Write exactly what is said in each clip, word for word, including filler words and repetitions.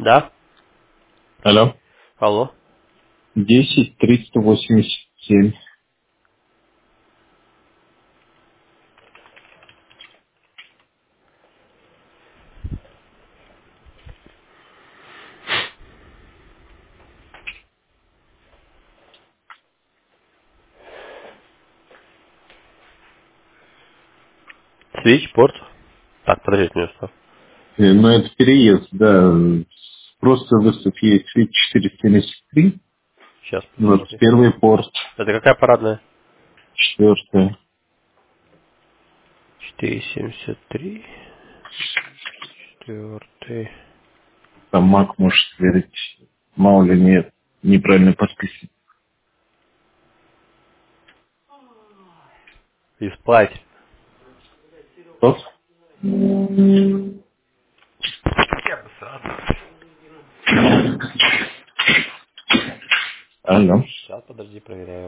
Да? Алло. Алло. Десять триста восемьдесят семь. Свичпорт. Так, подождите минуту. Э, Ну, это переезд, да. Просто выставь есть четыреста семьдесят три. Сейчас, двадцать подождите. первый порт. Это какая парадная? Четвертое. четыреста семьдесят три. Четвертый. Там Мак может сверить. Мало ли нет. Неправильно подписан. Исплать. Тот? Я бы сразу. Алло. Сейчас, подожди, проверяю.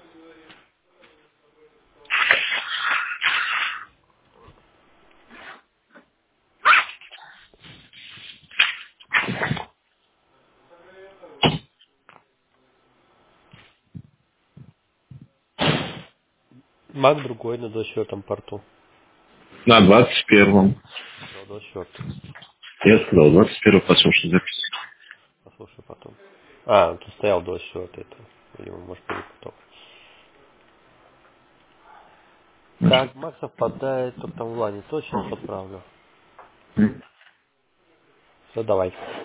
Мак другой на двадцать четвёртом порту. На двадцать первом. Сказал двадцать четвёртый. Я сказал двадцать первого, послушай запись. Послушай потом. А, тут стоял двадцать четвёртый. Это, видимо, может, перепутал. Так, Мак совпадает, только там в лане точно подправлю. Все, давай.